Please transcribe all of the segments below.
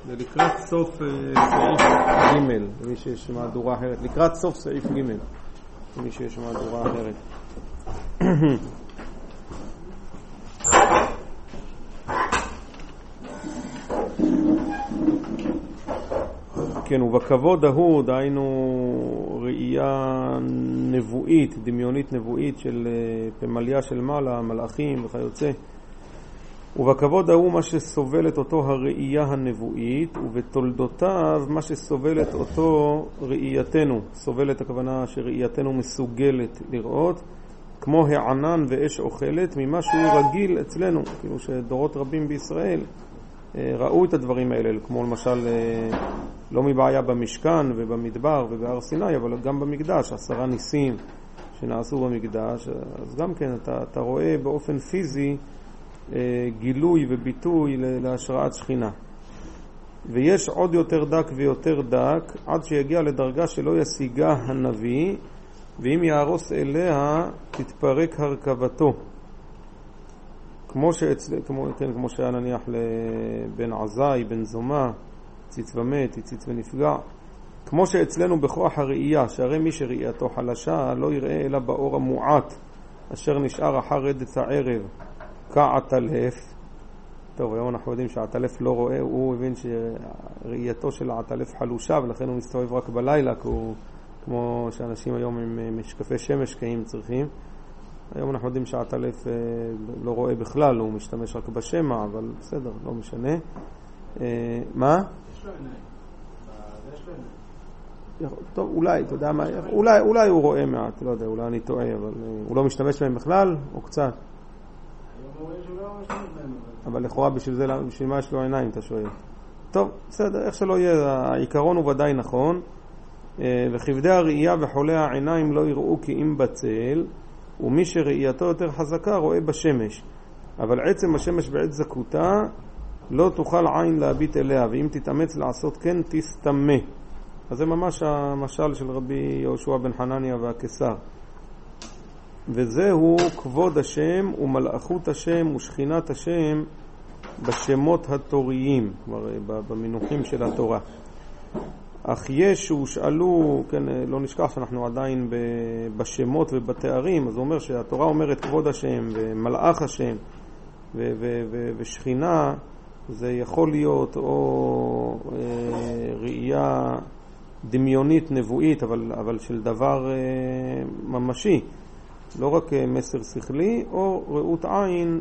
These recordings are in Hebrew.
זה לקראת סוף סעיף ג', מי שיש מהדורה אחרת. לקראת סוף סעיף ג', מי שיש מהדורה אחרת. כן, ובכבוד ההוא, דהיינו ראייה נבואית, דמיונית נבואית של פמליה של מעלה, מלאכים וכיוצא. ובכבוד ההוא מה שסובלת אותו הראייה הנבואית, ובתולדותיו מה שסובלת אותו ראייתנו. סובלת הכוונה שראייתנו מסוגלת לראות, כמו הענן ואש אוכלת, ממה שהוא רגיל אצלנו. כאילו שדורות רבים בישראל ראו את הדברים האלה, כמו למשל לא מבעיה במשכן ובמדבר ובהר סיני, אבל גם במקדש, 10 ניסים שנעשו במקדש. אז גם כן אתה רואה באופן פיזי גילוי וביטוי להשראת שכינה. ויש עוד יותר דק ויותר דק עד שיגיע לדרגה שלא ישיגה הנביא, ואם יהרוס אליה תתפרק הרכבתו, כמו שהיה נניח לבן עזאי, בן זומא, ציץ ומת, ציץ ונפגע. כמו שאצלנו בכוח הראייה, שהרי מי שראייתו חלשה לא יראה אלא באור המועט אשר נשאר אחר רדת הערב כעטלף. טוב, היום אנחנו יודעים שהעטלף לא רואה, הוא הבין שראייתו של העטלף חלושה, ולכן הוא מסתובב רק בלילה, כמו שאנשים היום עם משקפי שמש קיים צריכים. היום אנחנו יודעים שהעטלף לא רואה בכלל, הוא משתמש רק בשמע, אבל בסדר, לא משנה. מה? יש לו עיניים. יש לו עיניים. טוב, אולי, אתה יודע מה, אולי הוא רואה מעט, לא יודע, אולי אני טועה, אבל הוא לא משתמש בהם בכלל, או קצת? אבל לכאורה בשביל מה יש לו עיניים, אתה שואל. טוב, בסדר, איך שלא יהיה, העיקרון הוא ודאי נכון. וכבדי הראייה וחולי העיניים לא יראו כי אם בצל, ומי שראייתו יותר חזקה רואה בשמש. אבל עצם השמש בעת זקותה לא תוכל עין להביט אליה, ואם תתאמץ לעשות כן תסתמה. אז זה ממש המשל של רבי יהושע בן חנניה והקיסר. וזהו כבוד השם ומלאכות השם ושכינת השם בשמות התוריים, כלומר במינוחים של התורה. אך יש שהושאלו, כן, לא נשכח שאנחנו עדיין בשמות ובתארים, אז הוא אומר שהתורה אומרת כבוד השם ומלאך השם ושכינה, זה יכול להיות או ראייה דמיונית נבואית, אבל של דבר ממשי, לא רק מסר שכלי, או ראות עין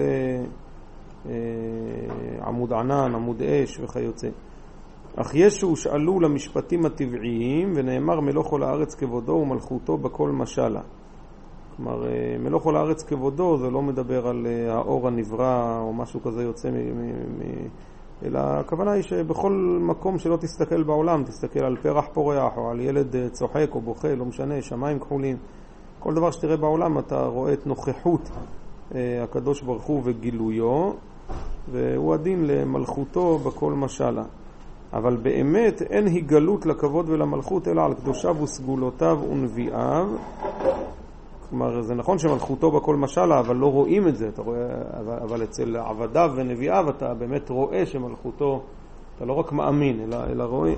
לעמוד ענן, עמוד אש וכיוצא. אך יש שהושאלו למשפטים הטבעיים, ונאמר מלוך כל הארץ כבודו ומלכותו בכל משלה. כלומר, מלוך כל הארץ כבודו זה לא מדבר על האור הנברא או משהו כזה יוצא אלא הכוונה היא שבכל מקום שלא תסתכל בעולם, תסתכל על פרח פורח או על ילד צוחק או בוכה, לא משנה, שמיים כחולים, כל דבר שתראה בעולם אתה רואה את נוכחות הקדוש ברוך הוא וגילויו, והוא הדין למלכותו בכל משלה. אבל באמת אין היגלות לכבוד ולמלכות אלא על קדושיו וסגולותיו ונביאיו. כלומר, זה נכון שמלכותו בכל משלה, אבל לא רואים את זה. אתה רואה, אבל אצל עבדיו ונביאיו אתה באמת רואה שמלכותו, אתה לא רק מאמין, אלא רואה.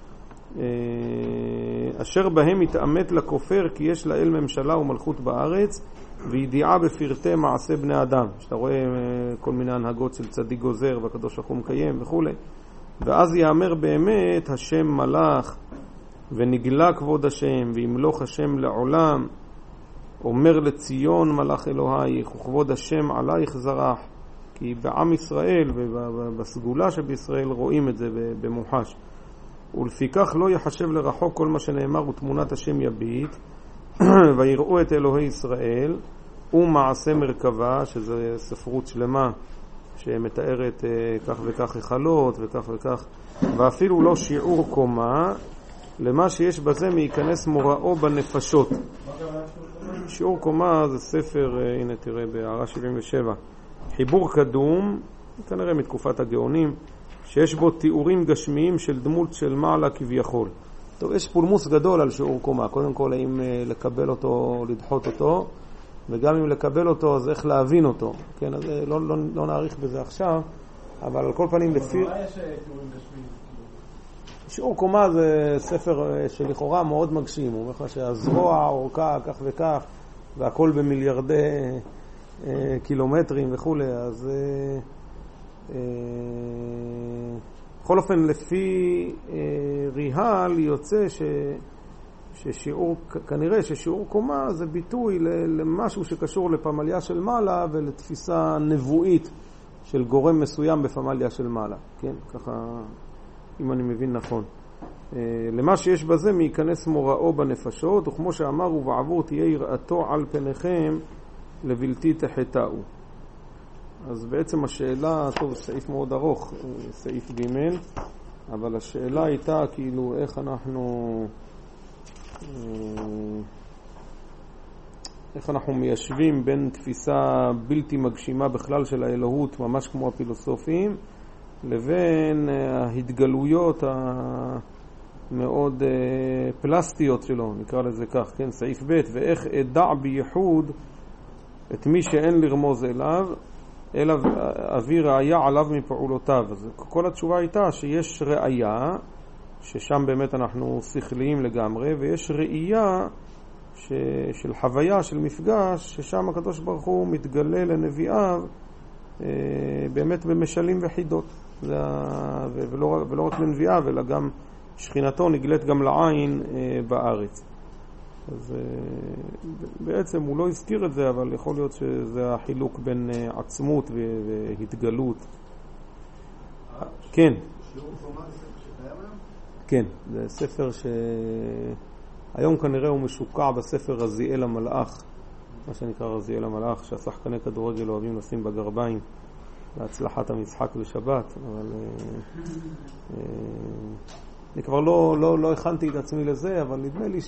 אשר בהם מתאמת לכופר כי יש לאל ממשלה ומלכות בארץ, וידיעה בפרטי מעשה בני אדם. שאתה רואה כל מיני הנהגות של צדיק גוזר והקדוש ברוך הוא מקיים וכו'. ואז יאמר באמת השם מלך ונגלה כבוד השם וימלוך השם לעולם, אומר לציון מלך אלוהיך וכבוד השם עלייך זרח. כי בעם ישראל ובסגולה שבישראל רואים את זה במוחש. ולפיכך לא יחשב לרחוק כל מה שנאמר ותמונת השם יביט ויראו את אלוהי ישראל ומעשה מרכבה, שזה ספרות שלמה שמתארת כך וכך החלות וכך וכך, ואפילו לא שיעור קומה למה שיש בזה להיכנס מוראו בנפשות. שיעור קומה זה ספר, הנה תראה בהערה 77, חיבור קדום, כנראה מתקופת הגאונים, שיש בו תיאורים גשמיים של דמות של מעלה כביכול. טוב, יש פולמוס גדול על שיעור קומה. קודם כל, האם לקבל אותו או לדחות אותו, וגם אם לקבל אותו, אז איך להבין אותו. כן, אז לא נעריך בזה עכשיו, אבל על כל פנים לפי... מה יש תיאורים גשמיים? שיעור קומה זה ספר שלכאורה מאוד מגשים, הוא אומר לך שהזרוע אורכה כך וכך, והכל במיליארדי קילומטרים וכו'. אז בכל אופן לפי ריהל יוצא ששיעור, כנראה ששיעור קומה זה ביטוי למשהו שקשור לפמליה של מעלה ולתפיסה נבואית של גורם מסוים בפמליה של מעלה, כן? ככה, אם אני מבין נכון. למה שיש בזה מייכנס מוראו בנפשות, וכמו שאמר, ובעבור תהיה יראתו על פניכם לבלתי תחטאו. אז בעצם השאלה, טוב, סעיף מאוד ארוך, סעיף ג', אבל השאלה הייתה כאילו איך אנחנו מיישבים בין תפיסה בלתי מגשימה בכלל של האלוהות, ממש כמו הפילוסופים, לבין ההתגלויות המאוד פלסטיות שלו, נקרא לזה כך, כן, סעיף ב', ואיך אדע בייחוד את מי שאין לרמוז אליו, אלא אביא ראיה עליו מפעולותיו. אז כל התשובה הייתה שיש ראיה, ששם באמת אנחנו שכליים לגמרי, ויש ראייה של חוויה, של מפגש, ששם הקדוש ברוך הוא מתגלה לנביאיו באמת במשלים וחידות. ולא רק לנביאיו, אלא גם שכינתו נגלית גם לעין בארץ. אז בעצם הוא לא הזכיר את זה, אבל יכול להיות שזה החילוק בין עצמות והתגלות. כן. כן, זה ספר שהיום כנראה הוא משוקע בספר רזיאל המלאך, מה שנקרא רזיאל המלאך, שהשחקני כדורגל אוהבים לשים בגרביים להצלחת המשחק בשבת, אבל אני כבר לא הכנתי את עצמי לזה, אבל נדמה לי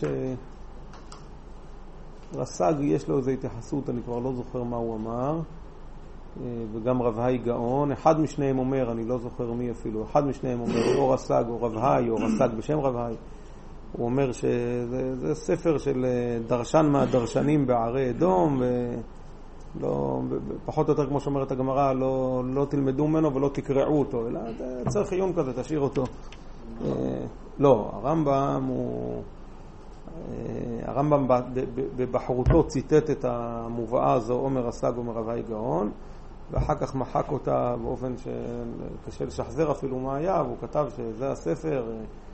רס"ג יש לו איזו התייחסות, אני כבר לא זוכר מה הוא אמר, וגם רב האי גאון, אחד משניהם אומר, אני לא זוכר מי אפילו, אחד משניהם אומר, או רס"ג או רב האי, או רס"ג בשם רב האי, הוא אומר שזה ספר של דרשן מהדרשנים בערי אדום, פחות או יותר כמו שאומרת הגמרא, לא תלמדו ממנו ולא תקרעו אותו, אלא צריך עיון כזה, תשאיר אותו. לא, הרמב"ם בבחרותו ציטט את המובאה הזו, אומר רס"ג אומר רב האי גאון, ואחר כך מחק אותה באופן שקשה לשחזר אפילו מה היה, והוא כתב שזה הספר,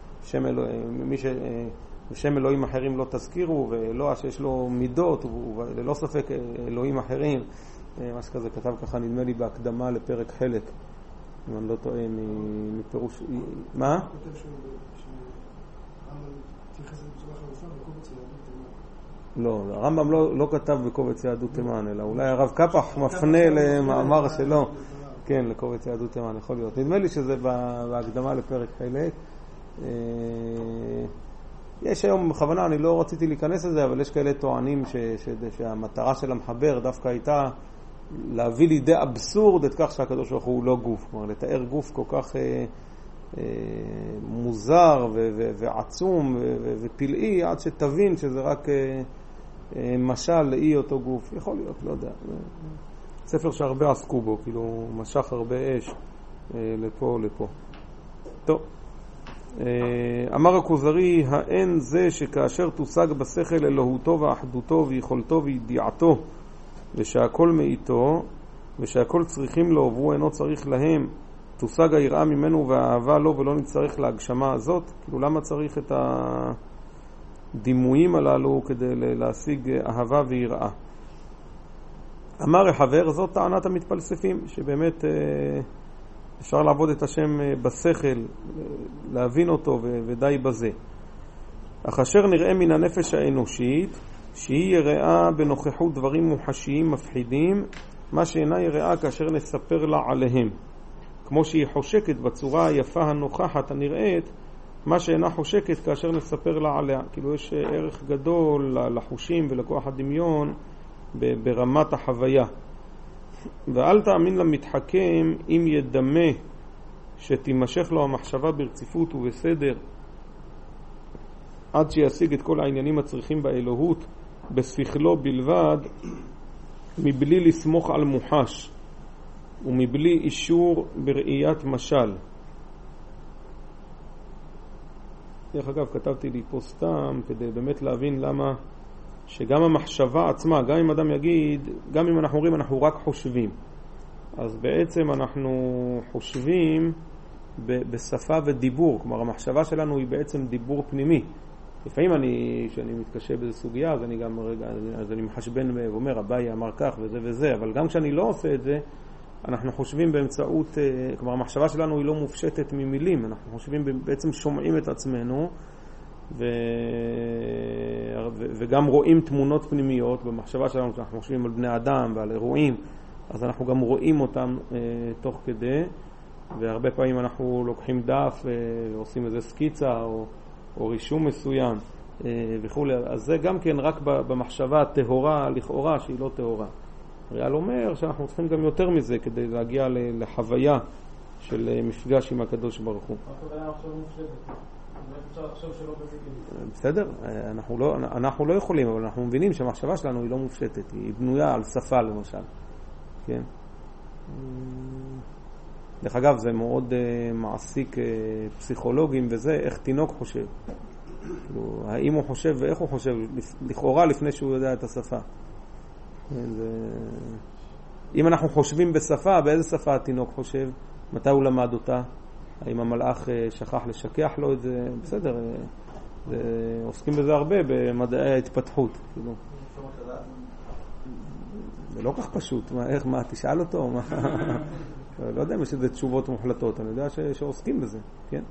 שם אלוהים אחרים לא תזכירו, ואלוה שיש לו מידות, וללא ספק אלוהים אחרים, מה שכזה כתב ככה נדמה לי בהקדמה לפרק חלק, אם אני לא טועה מפירוש, מה? הוא כותב תייחס את בצורה חלופה בקובץ יהדות תימן. לא, הרמב"ם לא כתב בקובץ יהדות תימן, אלא אולי הרב קפח מפנה למאמר שלו, כן, לקובץ יהדות תימן, יכול להיות. נדמה לי שזה בהקדמה לפרק חלק. יש היום, בכוונה, אני לא רציתי להיכנס לזה, אבל יש כאלה טוענים שהמטרה של המחבר דווקא הייתה להביא לידי אבסורד את כך שהקדוש ברוך הוא לא גוף. כלומר, לתאר גוף כל כך מוזר ועצום ופלאי, עד שתבין שזה רק משל לאי אותו גוף. יכול להיות, לא יודע. ספר שהרבה עסקו בו, כאילו משך הרבה אש לפה. טוב. אמר הכוזרי, האין זה שכאשר תושג בשכל אלוהותו ואחדותו ויכולתו וידיעתו ושהכל מאיתו ושהכל צריכים לו והוא אינו צריך להם, תושג היראה ממנו והאהבה לו ולא נצטרך להגשמה הזאת. כאילו למה צריך את הדימויים הללו כדי להשיג אהבה ויראה? אמר החבר, זאת טענת המתפלספים, שבאמת אפשר לעבוד את השם בשכל, להבין אותו ודי בזה. אך אשר נראה מן הנפש האנושית שהיא יראה בנוכחות דברים מוחשיים מפחידים, מה שאינה יראה כאשר נספר לה עליהם, כמו שהיא חושקת בצורה היפה הנוכחת הנראית, מה שאינה חושקת כאשר נספר לה עליה. כאילו יש ערך גדול לחושים ולכוח הדמיון ברמת החוויה. ואל תאמין למתחכם אם ידמה שתימשך לו המחשבה ברציפות ובסדר עד שישיג את כל העניינים הצריכים באלוהות בשכלו בלבד, מבלי לסמוך על מוחש. ומבלי אישור בראיית משל. דרך אגב, כתבתי לי פה סתם כדי באמת להבין למה שגם המחשבה עצמה, גם אם אדם יגיד, גם אם אנחנו אומרים אנחנו רק חושבים, אז בעצם אנחנו חושבים בשפה ודיבור, כלומר המחשבה שלנו היא בעצם דיבור פנימי. לפעמים כשאני מתקשה באיזו סוגיה, אז אני גם אז אני מחשבן ואומר אביי אמר כך וזה וזה, אבל גם כשאני לא עושה את זה, אנחנו חושבים באמצעות, כלומר המחשבה שלנו היא לא מופשטת ממילים, אנחנו חושבים בעצם שומעים את עצמנו וגם רואים תמונות פנימיות במחשבה שלנו, כשאנחנו חושבים על בני אדם ועל אירועים, אז אנחנו גם רואים אותם תוך כדי, והרבה פעמים אנחנו לוקחים דף ועושים איזה סקיצה או רישום מסוים וכו'. אז זה גם כן רק במחשבה הטהורה לכאורה שהיא לא טהורה. ריאל אומר שאנחנו צריכים גם יותר מזה כדי להגיע לחוויה של מפגש עם הקדוש ברוך הוא. בסדר, אנחנו לא יכולים, אבל אנחנו מבינים שהמחשבה שלנו היא לא מופשטת, היא בנויה על שפה למשל. כן. דרך אגב, זה מאוד מעסיק פסיכולוגים וזה, איך תינוק חושב. האם הוא חושב ואיך הוא חושב, לכאורה לפני שהוא יודע את השפה. אם אנחנו חושבים בשפה, באיזה שפה התינוק חושב? מתי הוא למד אותה? האם המלאך שכח לשכח לו את זה? בסדר, עוסקים בזה הרבה במדעי ההתפתחות. זה לא כך פשוט. מה, תשאל אותו? לא יודע אם יש איזה תשובות מוחלטות, אני יודע שעוסקים בזה, כן?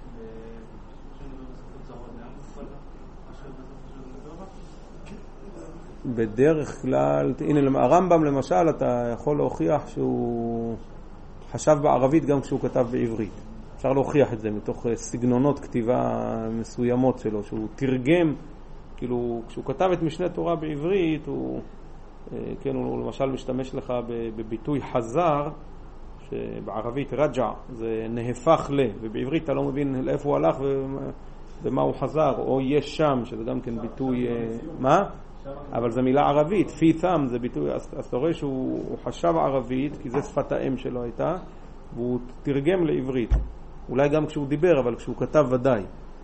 בדרך כלל, הנה הרמב"ם למשל, אתה יכול להוכיח שהוא חשב בערבית גם כשהוא כתב בעברית. אפשר להוכיח את זה מתוך סגנונות כתיבה מסוימות שלו, שהוא תרגם, כאילו כשהוא כתב את משנה תורה בעברית, הוא למשל משתמש לך בביטוי חזר, שבערבית רג'ע זה נהפך ל, ובעברית אתה לא מבין לאיפה הוא הלך ומה הוא חזר, או יש שם, שזה גם כן ביטוי, מה? אבל זה מילה ערבית, פי ת'ם זה ביטוי, אז אתה רואה שהוא חשב ערבית, כי זה שפת האם שלו הייתה, והוא תרגם לעברית. אולי גם כשהוא דיבר, אבל כשהוא כתב ודאי.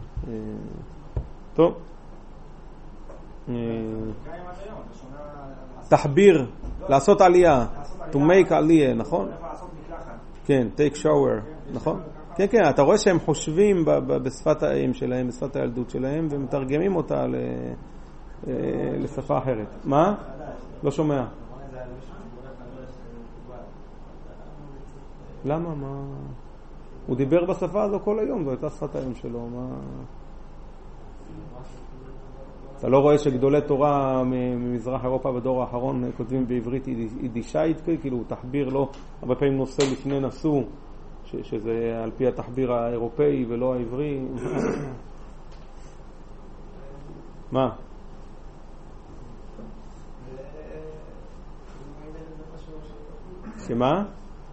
טוב. תחביר, לעשות עלייה, to make עלייה, נכון? כן, take shower, נכון? כן, כן, אתה רואה שהם חושבים בשפת האם שלהם, בשפת הילדות שלהם, ומתרגמים אותה לשפה אחרת. מה? לא שומע. למה? מה? הוא דיבר בשפה הזו כל היום, זו הייתה שפת האם שלו. מה? אתה לא רואה שגדולי תורה ממזרח אירופה בדור האחרון כותבים בעברית יידישאית, כאילו תחביר לא, הרבה פעמים נושא לפני נשוא, שזה על פי התחביר האירופאי ולא העברי. מה? שמה?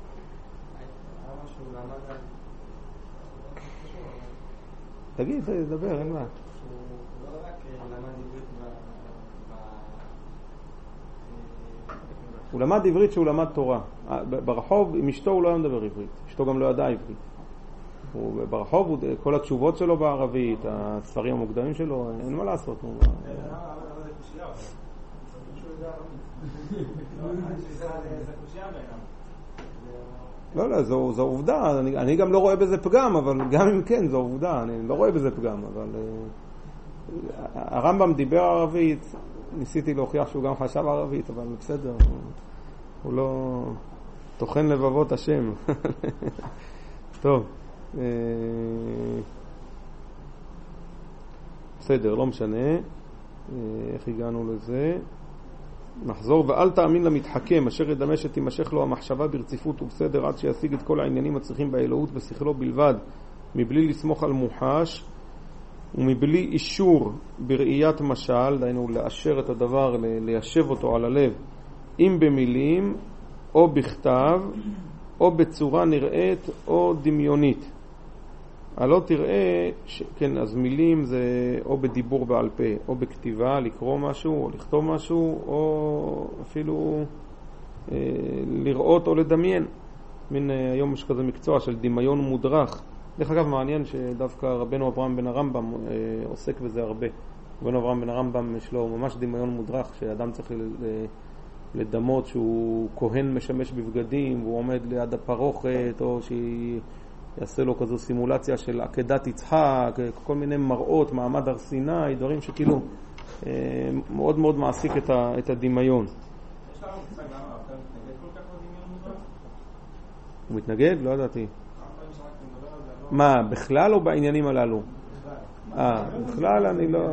תגיד, תדבר, אין מה. הוא למד עברית שהוא למד תורה. ברחוב, עם אשתו הוא לא היה מדבר עברית. אשתו גם לא ידעה עברית. ברחוב, כל התשובות שלו בערבית, הספרים המוקדמים שלו, אין מה לעשות. לא, זו עובדה. אני גם לא רואה בזה פגם, אבל גם אם כן, זו עובדה. אני לא רואה בזה פגם, אבל הרמב"ם דיבר ערבית, ניסיתי להוכיח שהוא גם חשב ערבית, אבל בסדר, הוא לא תוכן לבבות השם. טוב, בסדר, לא משנה איך הגענו לזה. נחזור, ואל תאמין למתחכם אשר ידמה שתימשך לו המחשבה ברציפות ובסדר עד שישיג את כל העניינים הצריכים באלוהות בשכלו בלבד, מבלי לסמוך על מוחש ומבלי אישור בראיית משל, דהיינו לאשר את הדבר, ליישב אותו על הלב, אם במילים או בכתב או בצורה נראית או דמיונית. הלא תראה, כן, אז מילים זה או בדיבור בעל פה או בכתיבה, לקרוא משהו או לכתוב משהו, או אפילו לראות או לדמיין. מין היום יש כזה מקצוע של דמיון מודרך. דרך אגב מעניין שדווקא רבנו אברהם בן הרמב"ם עוסק בזה הרבה. רבנו אברהם בן הרמב"ם יש לו ממש דמיון מודרך, שאדם צריך לדמות שהוא כהן משמש בבגדים והוא עומד ליד הפרוכת, או שיעשה לו כזו סימולציה של עקדת יצחק, כל מיני מראות, מעמד הר סיני, דברים שכאילו מאוד מאוד מעסיק את הדמיון. יש לנו מושג למה הרב טל מתנגד כל כך לדמיון מודרך? הוא מתנגד? לא ידעתי. הרב טל שרק מדבר על זה, מה, בכלל או בעניינים הללו? בכלל אני לא...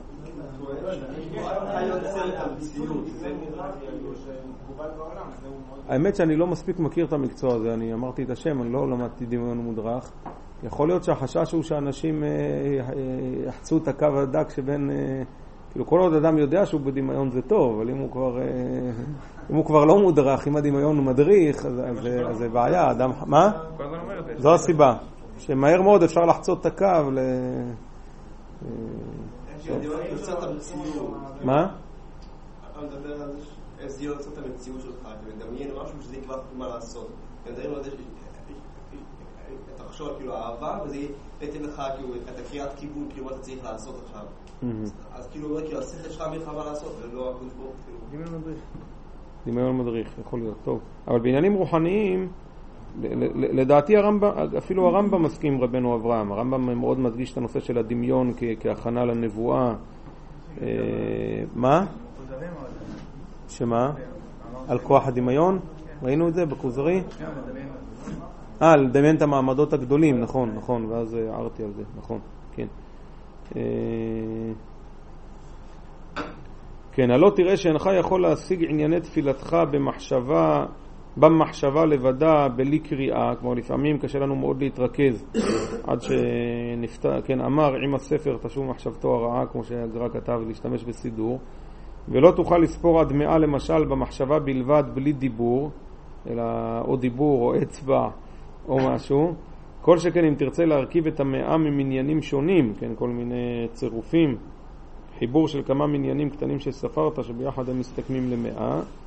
האמת שאני לא מספיק מכיר את המקצוע הזה, אני אמרתי את השם, אני לא למדתי דמיון מודרך. יכול להיות שהחשש הוא שאנשים יחצו את הקו הדק שבין, כאילו כל עוד אדם יודע שהוא בדמיון זה טוב, אבל אם הוא כבר לא מודרך, אם הדמיון הוא מדריך, אז זה בעיה. אדם, מה? זו הסיבה, שמהר מאוד אפשר לחצות את הקו מה? אתה מדבר על איך זה יוצא את המציאות שלך, אתה מדמיין משהו שזה יקבע מה לעשות. אתה מדמיין על זה שאתה חושב כאילו אהבה, וזה יתן לך כאילו את הקריאת כיוון, כאילו מה אתה צריך לעשות עכשיו. אז כאילו אומר כאילו השכל שלך מלך מה לעשות, ולא הכל פה. דמיון מדריך. דמיון מדריך, יכול להיות טוב. אבל בעניינים רוחניים, לדעתי אפילו הרמב"ם מסכים רבנו אברהם. הרמב"ם מאוד מדגיש את הנושא של הדמיון כהכנה לנבואה. מה? שמה? על כוח הדמיון? ראינו את זה בכוזרי? לדמיין את המעמדות הגדולים, נכון, ואז הערתי על זה, נכון, כן. כן, הלא תראה שאינך יכול להשיג ענייני תפילתך במחשבה לבדה, בלי קריאה, כמו לפעמים קשה לנו מאוד להתרכז, עד שנפתח, כן, אמר עם הספר תשוב מחשבתו הרעה, כמו שהגר"א כתב, להשתמש בסידור, ולא תוכל לספור עד 100 למשל במחשבה בלבד, בלי דיבור, אלא או דיבור או אצבע או משהו, כל שכן אם תרצה להרכיב את 100 ממניינים שונים, כן, כל מיני צירופים, חיבור של כמה מניינים קטנים שספרת, שביחד הם מסתכמים ל100,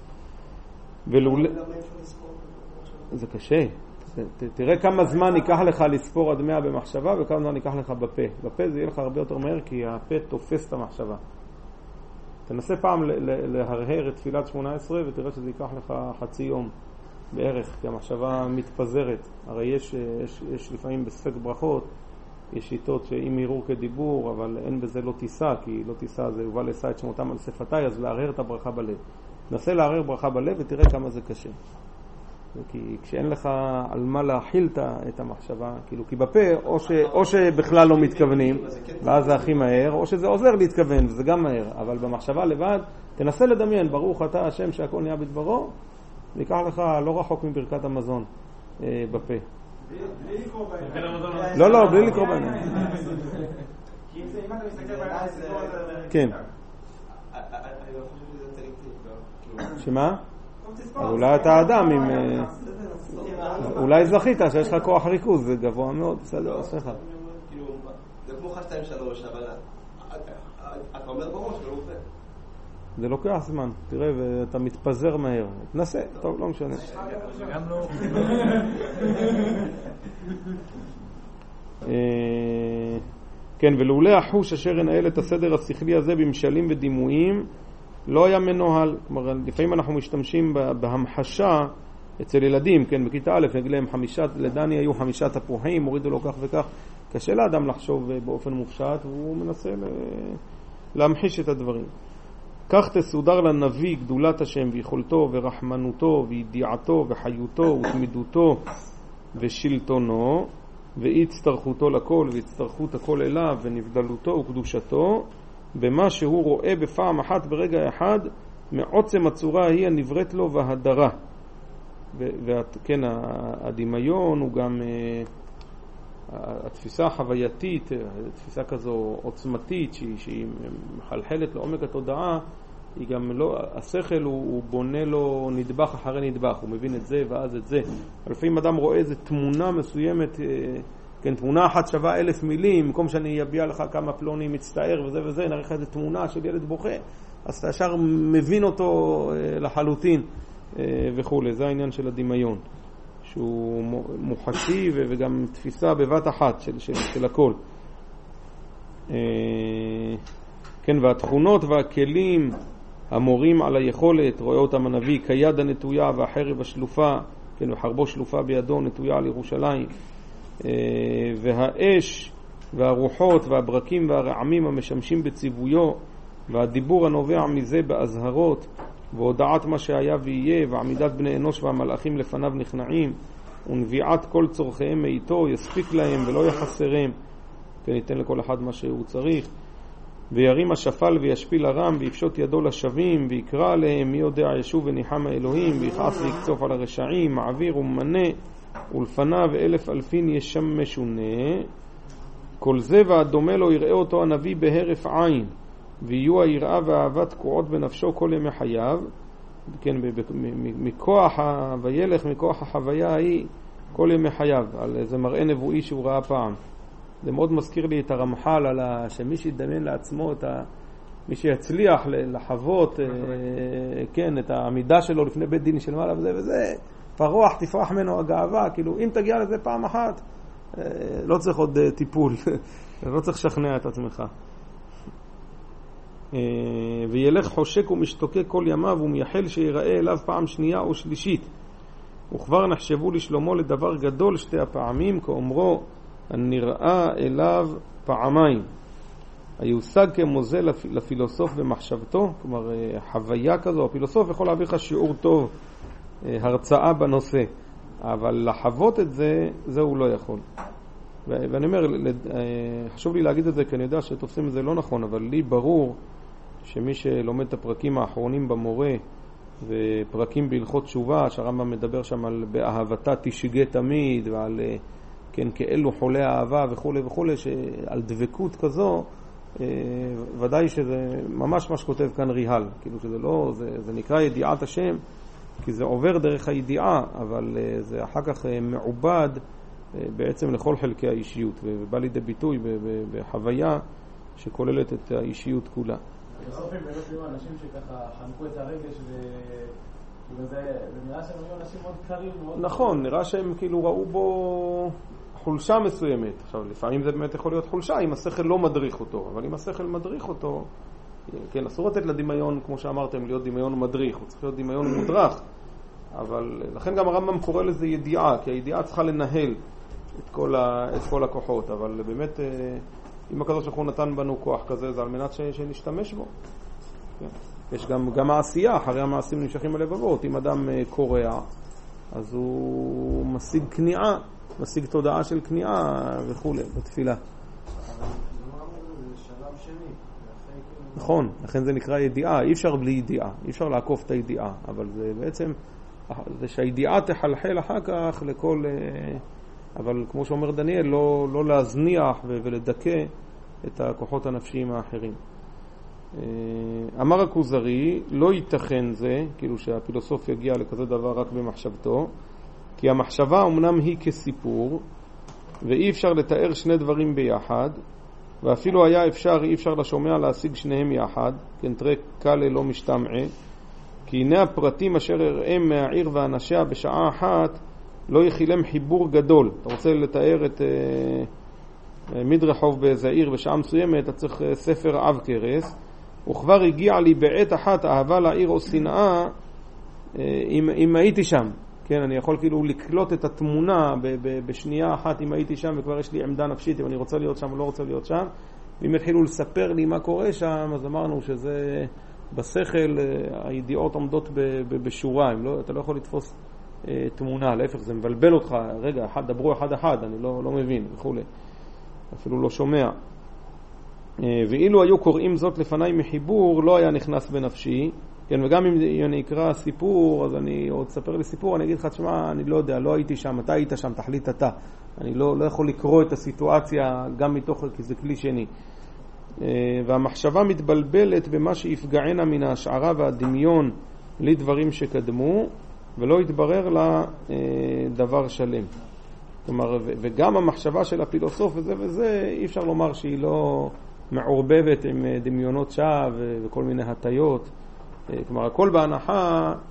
זה קשה. תראה כמה זמן ייקח לך לספור עד 100 במחשבה וכמה זמן ייקח לך בפה. בפה זה יהיה לך הרבה יותר מהר כי הפה תופס את המחשבה. תנסה פעם להרהר את תפילת 18 ותראה שזה ייקח לך חצי יום בערך, כי המחשבה מתפזרת. הרי יש לפעמים בספק ברכות, יש שיטות שאם יראו כדיבור, אבל אין בזה לא טיסה, כי לא טיסה זה יובל עשה את שמותם על שפתיי, אז להרהר את הברכה בלב. נסה להרהר ברכה בלב ותראה כמה זה קשה. כי כשאין לך על מה להכיל את המחשבה, כאילו, כי בפה או שבכלל לא מתכוונים, ואז זה הכי מהר, או שזה עוזר להתכוון, וזה גם מהר. אבל במחשבה לבד, תנסה לדמיין, ברוך אתה השם שהכל נהיה בדברו, ויקח לך לא רחוק מברכת המזון בפה. בלי לקרוא בעיניים. לא, בלי לקרוא בעיניים. כי אם אתה מסתכל בעיניים, זה לא עוזר. כן. שמה? אולי אתה אדם עם... אולי זכית שיש לך כוח ריכוז, זה גבוה מאוד, בסדר, סליחה. זה כמו 1, 2, 3, אבל אתה אומר בראש ולא עובד. זה לוקח זמן, תראה, ואתה מתפזר מהר. תנסה, טוב, לא משנה. גם לא... כן, ולעולי החוש אשר ינהל את הסדר השכלי הזה במשלים ודימויים, לא היה מנוהל. כלומר, לפעמים אנחנו משתמשים בהמחשה אצל ילדים, כן, בכיתה א', נגיד להם לדני היו 5 תפוחים, הורידו לו כך וכך. קשה לאדם לחשוב באופן מופשט, והוא מנסה להמחיש את הדברים. כך תסודר לנביא גדולת השם ויכולתו ורחמנותו וידיעתו וחיותו ותמידותו ושלטונו והצטרכותו לכל והצטרכות הכל אליו ונבדלותו וקדושתו במה שהוא רואה בפעם אחת ברגע אחד מעוצם הצורה היא הנבראת לו והדרה. וכן, הדמיון הוא גם התפיסה החווייתית, תפיסה כזו עוצמתית שהיא מחלחלת לעומק התודעה, היא גם לא, השכל הוא בונה לו נדבך אחרי נדבך, הוא מבין את זה ואז את זה. לפעמים אדם רואה איזו תמונה מסוימת, כן, תמונה אחת שווה 1000 מילים, במקום שאני אביע לך כמה פלוני מצטער וזה וזה, נראה לך איזו תמונה של ילד בוכה, אז אתה ישר מבין אותו לחלוטין וכו'. זה העניין של הדמיון, שהוא מוחשי וגם תפיסה בבת אחת של הכל. כן, והתכונות והכלים המורים על היכולת, רואה אותם הנביא, כיד הנטויה והחרב השלופה, כן, וחרבו שלופה בידו נטויה על ירושלים, והאש והרוחות והברקים והרעמים המשמשים בציוויו, והדיבור הנובע מזה בהזהרות, והודעת מה שהיה ויהיה, ועמידת בני אנוש והמלאכים לפניו נכנעים, ונביעת כל צורכיהם מאיתו, יספיק להם ולא יחסרם, כן, ייתן לכל אחד מה שהוא צריך. וירים השפל וישפיל הרם, ויפשוט ידו לשווים, ויקרא עליהם, מי יודע ישוב וניחם האלוהים, ויכעס ויקצוף על הרשעים, מעביר ומנה, ולפניו 1,000 אלפין ישמשונה. כל זה והדומה לו יראה אותו הנביא בהרף עין, ויהיו היראה והאהבה תקועות בנפשו כל ימי חייו, כן, מכוח וילך מכוח החוויה ההיא כל ימי חייו, על איזה מראה נבואי שהוא ראה פעם. זה מאוד מזכיר לי את הרמח"ל על שמי שידמיין לעצמו מי שיצליח לחוות כן, את העמידה שלו לפני בית דין של מעלה וזה וזה, פרוח תפרח ממנו הגאווה, כאילו אם תגיע לזה פעם אחת לא צריך עוד טיפול לא צריך לשכנע את עצמך. וילך חושק ומשתוקק כל ימיו ומייחל שיראה אליו פעם שנייה או שלישית, וכבר נחשבו לשלמה לדבר גדול שתי הפעמים, כאומרו הנראה אליו פעמיים. היושג כמוזה לפילוסוף במחשבתו, כלומר חוויה כזו, הפילוסוף יכול להביא לך שיעור טוב, הרצאה בנושא, אבל לחוות את זה, זה הוא לא יכול. ואני אומר, חשוב לי להגיד את זה כי אני יודע שתופסים את זה לא נכון, אבל לי ברור שמי שלומד את הפרקים האחרונים במורה ופרקים בהלכות תשובה, שהרמב"ם מדבר שם על באהבתה תשגה תמיד ועל כן, כאלו חולי האהבה וכו' וכו', שעל דבקות כזו, ודאי שזה ממש מה שכותב כאן ריהל, כאילו שזה לא, זה נקרא ידיעת השם, כי זה עובר דרך הידיעה, אבל זה אחר כך מעובד בעצם לכל חלקי האישיות, ובא לידי ביטוי בחוויה שכוללת את האישיות כולה. בסופים באמת היו אנשים שככה חנקו את הרגש זה נראה שהם היו אנשים מאוד קרים. נכון, נראה שהם כאילו ראו בו חולשה מסוימת. עכשיו, לפעמים זה באמת יכול להיות חולשה אם השכל לא מדריך אותו, אבל אם השכל מדריך אותו, כן, אסור לתת לדמיון, כמו שאמרתם, להיות דמיון מדריך, הוא צריך להיות דמיון מודרך. אבל לכן גם הרמב"ם קורא לזה ידיעה, כי הידיעה צריכה לנהל את כל הכוחות, אבל באמת אם הקדוש ברוך הוא נתן בנו כוח כזה, זה על מנת שנשתמש בו. כן. יש גם העשייה, אחרי המעשים נמשכים הלבבות. אם אדם קורע, אז הוא משיג כניעה, משיג תודעה של כניעה וכו' בתפילה. נכון, לכן זה נקרא ידיעה. אי אפשר בלי ידיעה, אי אפשר לעקוף את הידיעה, אבל זה בעצם, זה שהידיעה תחלחל אחר כך לכל, אבל כמו שאומר דניאל, לא להזניח ולדכא את הכוחות הנפשיים האחרים. אמר הכוזרי, לא ייתכן זה, כאילו שהפילוסוף יגיע לכזה דבר רק במחשבתו, כי המחשבה אמנם היא כסיפור, ואי אפשר לתאר שני דברים ביחד, ואפילו היה אפשר, אי אפשר לשומע להשיג שניהם יחד, כן, תראה קל לא משתמע, כי הנה הפרטים אשר אראים מהעיר ואנשיה בשעה אחת, לא יחילם חיבור גדול. אתה רוצה לתאר את מדרחוב באיזה עיר בשעה מסוימת, אתה צריך ספר עב כרס, וכבר הגיע לי בעת אחת אהבה לעיר או שנאה, אם הייתי שם. כן, אני יכול כאילו לקלוט את התמונה בשנייה אחת אם הייתי שם, וכבר יש לי עמדה נפשית אם אני רוצה להיות שם או לא רוצה להיות שם. ואם התחילו לספר לי מה קורה שם, אז אמרנו שזה בשכל, הידיעות עומדות בשורה, אתה לא יכול לתפוס תמונה, להפך זה מבלבל אותך, רגע, דברו אחד, אני לא מבין וכו', אפילו לא שומע. ואילו היו קוראים זאת לפניי מחיבור, לא היה נכנס בנפשי. כן, וגם אם אני אקרא סיפור, אז אני עוד ספר לי סיפור, אני אגיד לך, תשמע, אני לא יודע, לא הייתי שם, אתה היית שם, תחליט אתה. אני לא יכול לקרוא את הסיטואציה גם מתוך, כי זה כלי שני. והמחשבה מתבלבלת במה שיפגענה מן ההשערה והדמיון לדברים שקדמו, ולא יתברר לה דבר שלם. כלומר, וגם המחשבה של הפילוסוף וזה, אי אפשר לומר שהיא לא מעורבבת עם דמיונות שווא וכל מיני הטיות. כלומר, הכל בהנחה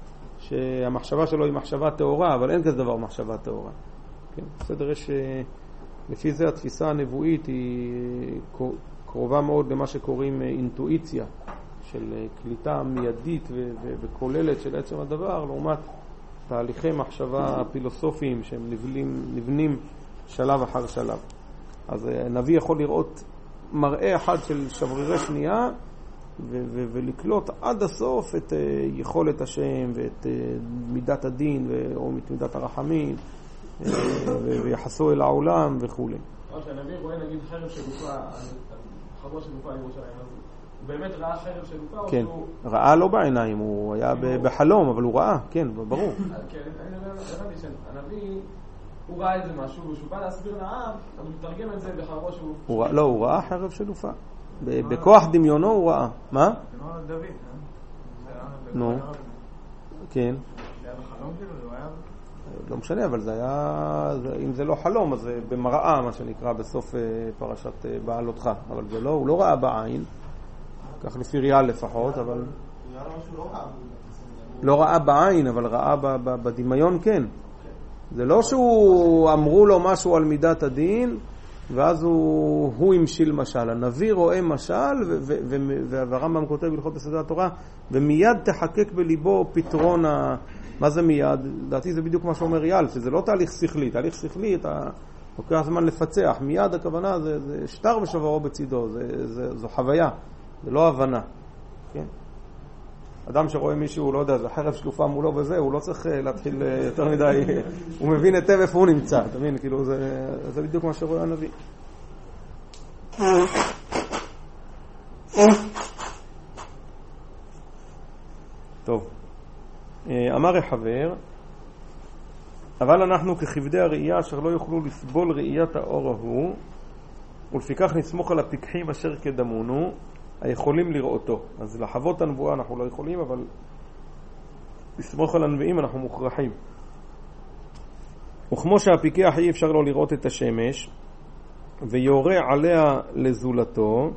שהמחשבה שלו היא מחשבה טהורה, אבל אין כזה דבר מחשבה טהורה. כן, בסדר, יש, לפי זה התפיסה הנבואית היא קרובה מאוד למה שקוראים אינטואיציה, של קליטה מיידית וכוללת של עצם הדבר, לעומת תהליכי מחשבה פילוסופיים שהם נבנים שלב אחר שלב. אז הנביא יכול לראות מראה אחד של שברירי שנייה, ולקלוט עד הסוף את יכולת השם ואת מידת הדין או את מידת הרחמים ויחסו אל העולם וכו'. כשהנביא רואה נגיד חרב של גופה, חרב של גופה לירושלים, אז הוא באמת ראה חרב של גופה? כן, ראה לא בעיניים, הוא היה בחלום, אבל הוא ראה, כן, ברור. כן, אני הבנתי שהנביא הוא ראה איזה משהו, ושהוא בא להסביר לעם, הוא מתרגם את זה בחרבו שהוא... לא, הוא ראה חרב של גופה. בכוח דמיונו הוא ראה. מה? דוד, נו. כן. זה היה בחלום שלו? זה היה... לא משנה, אבל זה היה, אם זה לא חלום, אז זה במראה, מה שנקרא, בסוף פרשת בעלותך. אבל זה לא, הוא לא ראה בעין, כך לפי ריאל לפחות, אבל... לא ראה בעין, אבל ראה בדמיון כן. זה לא שהוא אמרו לו משהו על מידת הדין, ואז הוא המשיל משל. הנביא רואה משל, והרמב"ם כותב בהלכות יסודי התורה, ומיד תחקק בליבו פתרון מה זה מיד? לדעתי זה בדיוק מה שאומר יאל, שזה לא תהליך שכלי. תהליך שכלי, אתה לוקח זמן לפצח. מיד הכוונה זה שטר ושוברו בצידו, זו חוויה, זה לא הבנה. כן? אדם שרואה מישהו, לא יודע, זה חרב שלופה מולו וזה, הוא לא צריך להתחיל יותר מדי, הוא מבין היטב איפה הוא נמצא, אתה מבין? כאילו זה בדיוק מה שרואה הנביא. טוב. אמר רחבר, אבל אנחנו ככבדי הראייה אשר לא יוכלו לסבול ראיית האור ההוא, ולפיכך נסמוך על הפיקחים אשר קדמונו, היכולים לראותו. אז לחוות הנבואה אנחנו לא יכולים, אבל לסמוך על הנביאים אנחנו מוכרחים. וכמו שהפיקח אי אפשר לו לראות את השמש, ויורה עליה לזולתו,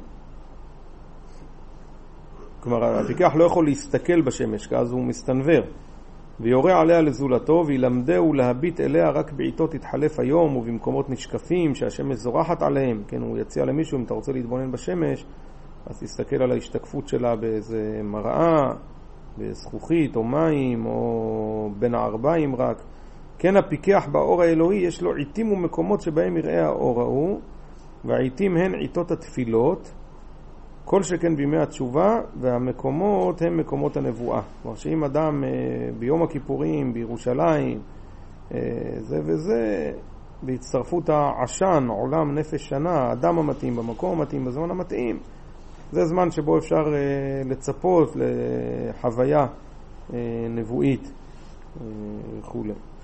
כלומר הפיקח לא יכול להסתכל בשמש, כי אז הוא מסתנבר, ויורה עליה לזולתו, וילמדהו להביט אליה רק בעיתות התחלף היום, ובמקומות נשקפים שהשמש זורחת עליהם. כן, הוא יציע למישהו, אם אתה רוצה להתבונן בשמש, אז תסתכל על ההשתקפות שלה באיזה מראה, בזכוכית או מים, או בין הערביים רק. כן, הפיקח באור האלוהי יש לו עיתים ומקומות שבהם יראה האור ההוא, והעיתים הן עיתות התפילות, כל שכן בימי התשובה, והמקומות הם מקומות הנבואה. כלומר שאם אדם ביום הכיפורים, בירושלים, זה וזה, בהצטרפות העשן, עולם נפש שנה, האדם המתאים במקום המתאים, בזמן המתאים, זה זמן שבו אפשר לצפות לחוויה נבואית וכו'.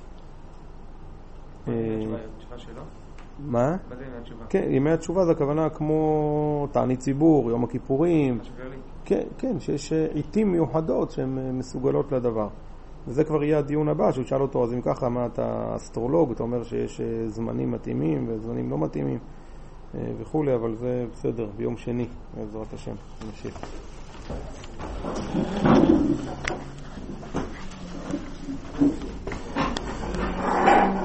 התשובה שלו? מה? מה זה ימי התשובה? כן, ימי התשובה זה הכוונה כמו תענית ציבור, יום הכיפורים. כן, כן, שיש עיתים מיוחדות שהן מסוגלות לדבר. וזה כבר יהיה הדיון הבא, שהוא שאל אותו, אז אם ככה, מה אתה אסטרולוג? אתה אומר שיש זמנים מתאימים וזמנים לא מתאימים וכו', אבל זה בסדר, ביום שני, בעזרת השם, נמשיך.